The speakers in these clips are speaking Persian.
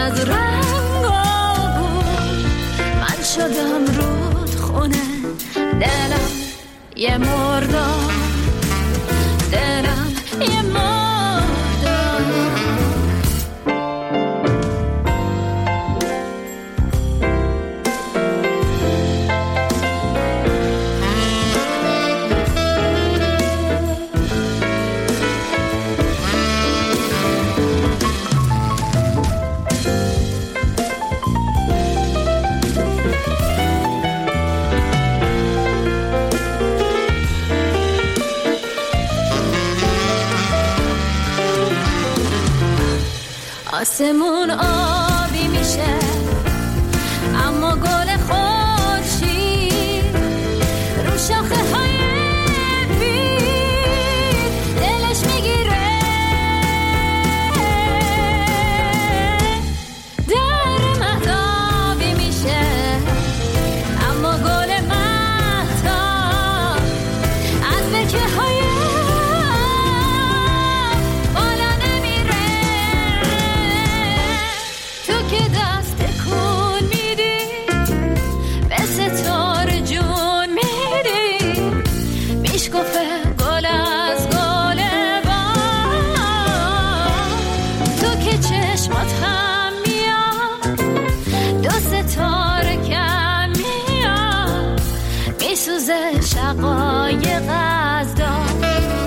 از رنگا بود. من شدم رودخونه، دلم یه مردار، دلم یه مردار. آسمون آبی میشه اما گل خورشید رو شاخه های بید دلش میگیره. در مهتابی میشه اما گل مهتاب از برکه های شقایق از دار.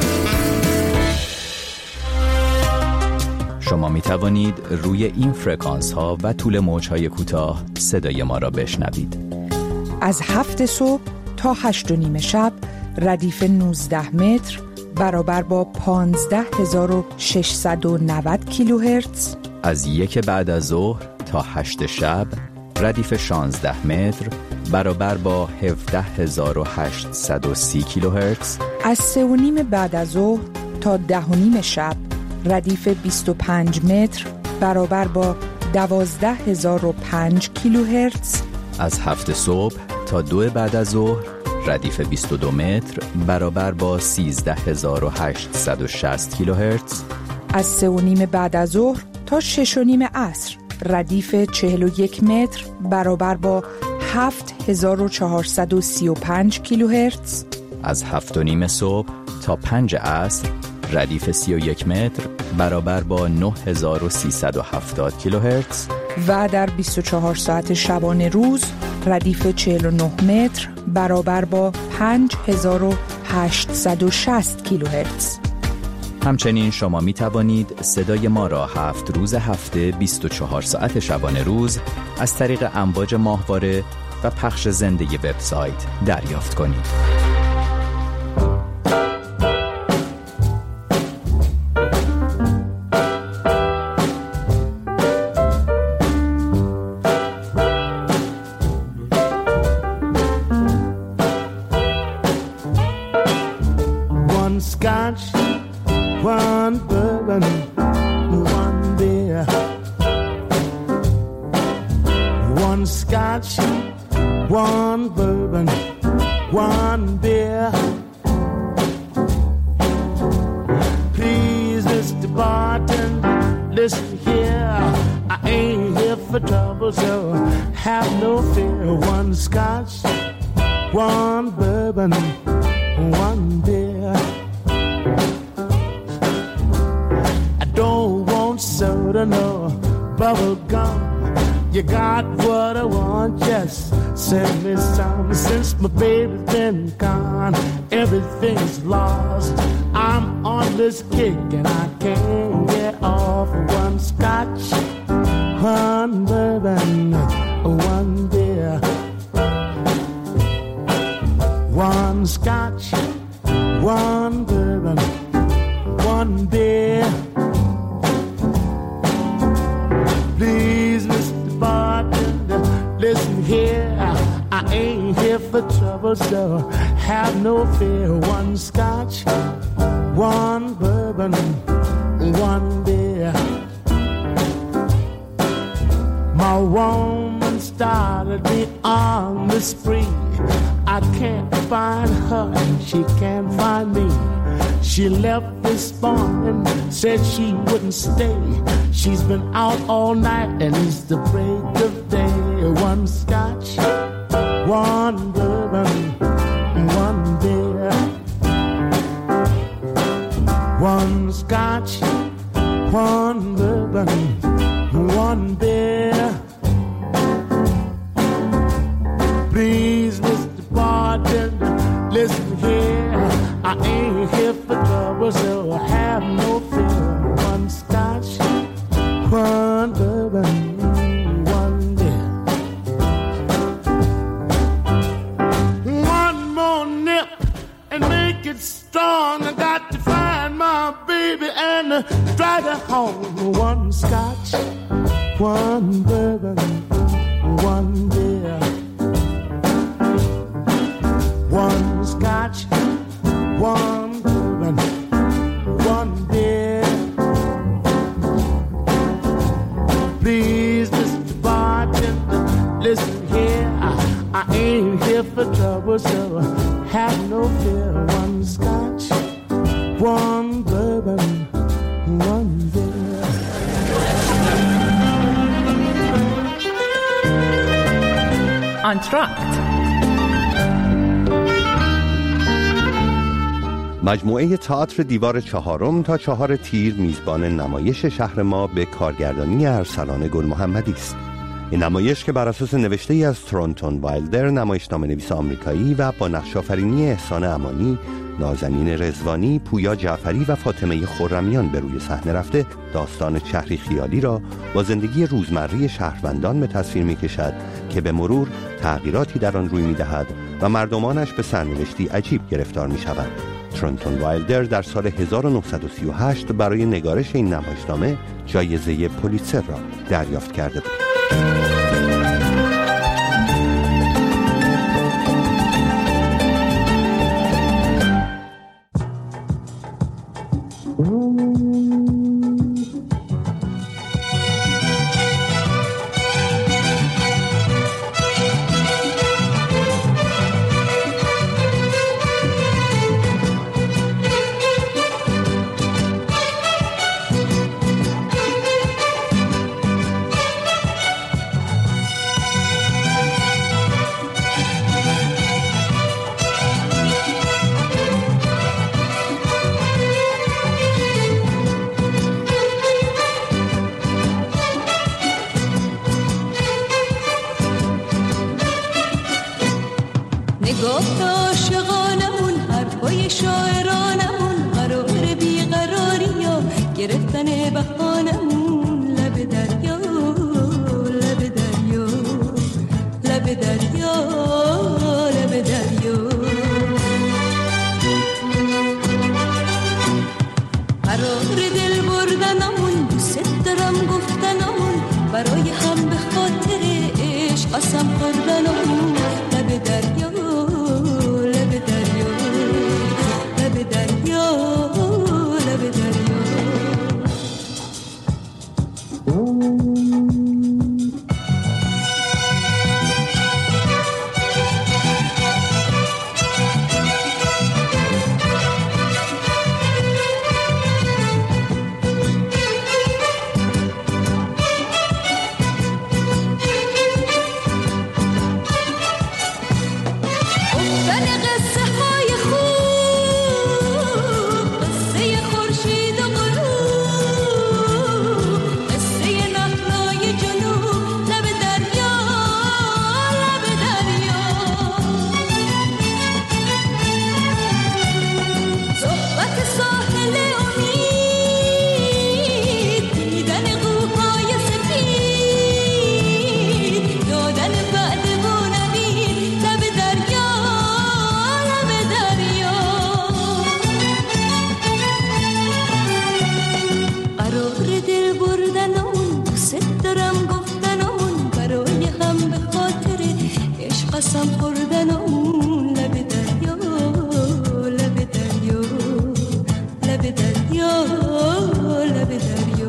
شما می توانید روی این فرکانس ها و طول موج های کوتاه صدای ما را بشنوید. از 7 صبح تا 8:30 شب ردیف 19 متر برابر با 15690 کیلوهرتز. از 1 بعد از ظهر تا 8 شب ردیف 16 متر برابر با 17830 کیلوهرتز. از 3:30 بعد از ظهر تا 10:30 شب ردیف 25 متر برابر با 12005 کیلوهرتز. از 7 صبح تا 2 بعد از ظهر ردیف 22 متر برابر با 13860 کیلوهرتز. از 3:30 بعد از ظهر تا 6:30 عصر ردیف 41 متر برابر با 7435 کیلوهرتز. از 7:30 صبح تا 5 عصر ردیف 31 متر برابر با 9370 کیلوهرتز. و در 24 ساعت شبانه روز ردیف 49 متر برابر با 5860 کیلوهرتز. همچنین شما می توانید صدای ما را 7 روز هفته 24 ساعت شبانه روز از طریق امواج ماهواره و پخش زنده وبسایت دریافت کنید. One scotch, one bourbon, one beer. One scotch, one bourbon, one beer. Please, Mr. Bartender, listen here. I ain't here for trouble, so have no fear. One scotch, one bourbon, one beer. I don't want soda, no bubble gum. You got what I want, just send me some. Since my baby's been gone, everything's lost. I'm on this kick and I can't get off. One scotch, one bourbon, one beer. One scotch, one bourbon, one beer. Please, Mr. Bartender, listen here. I ain't here for trouble, so have no fear. One scotch, one bourbon, one beer. My woman started me on the spree. I can't find her and she can't find me. She left this morning, said she wouldn't stay. She's been out all night and it's the break of day. One scotch, one bourbon, one beer. One scotch, one bourbon, one beer. Please, Mr. Bartender, listen here. I ain't here for trouble, so have no fear. One scotch, one bourbon, one beer. One more nip and make it strong. I got to find my baby and drag her home. One scotch, one bourbon, one beer. One scotch, one bourbon, one beer. Please, Mr. Bartender, listen here. I ain't here for trouble, so have no fear. One scotch, one bourbon, one beer. انتراکت مجموعه تئاتر دیوار چهارم تا 4 تیر میزبان نمایش شهر ما به کارگردانی ارسلان گل محمدی است. این نمایش که بر اساس نوشته‌ای از ترونتون وایلدر، نمایشنامه‌نویس آمریکایی، و با نقش‌آفرینی احسان امانی، نازنین رضوانی، پویا جعفری و فاطمه خرمیان به روی صحنه رفته، داستان شهری خیالی را با زندگی روزمره شهروندان به تصویر می‌کشد که به مرور تغییراتی در آن روی می‌دهد و مردمانش به سرنوشتی عجیب گرفتار می‌شوند. ترونتون وایلدر در سال 1938 برای نگارش این نمایشنامه جایزه پولیتزر را دریافت کرده بود. نگاه عاشقانمون، حرفای شاعرانمون، قرار بیقراری ها گرفتن بهانمون. لب دریا، لب دریا، لب دریا، لب دریا. قرار دل بردنمون، دوست دارم گفتنمون، برای هم به خاطر عشق قسم خوردنمون. لب دریا، لب دریا، لب دریا، لب دریا. قسم خوردنمون. لب دریا، لب دریا، لب دریا، لب دریا.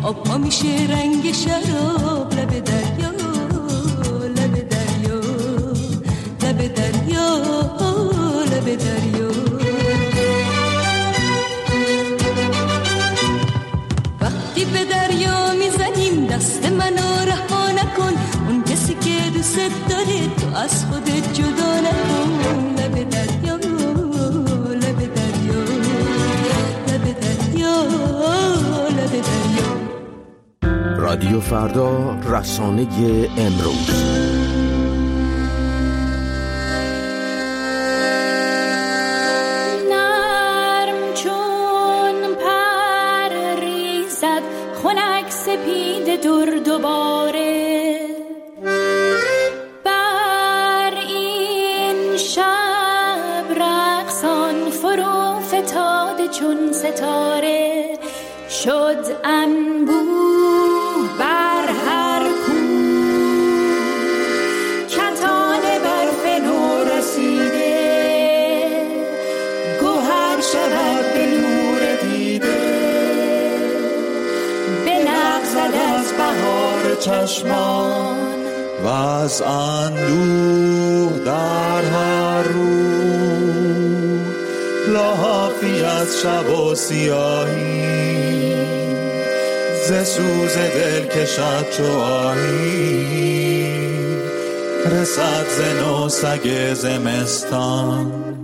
آبها میشه رنگ شراب. لب دریا، لب دریا، لب دریا، لب دریا. وقتی به دریا میزنیم دست منو رها نکن، اون کسی که دوست داره تو از خودت جدا نکن. لب دریا، لب دریا، لب دریا، لب دریا. رادیو فردا، رسانه امروز. نرم چون پر ریزد خنک سپید دور دوباره، بر این شب رقصان فرو فتاده چون ستاره. شد انبوه بر هر کو، کتان برف نو رسیده، گوهر شود به نور دیده. به نغزد از بهار چشمان و از اندوه در هر رو، لحافی از شب و سیاهی، ز سوز دل کشد چو آهی. رسد ز نو سگ زمستان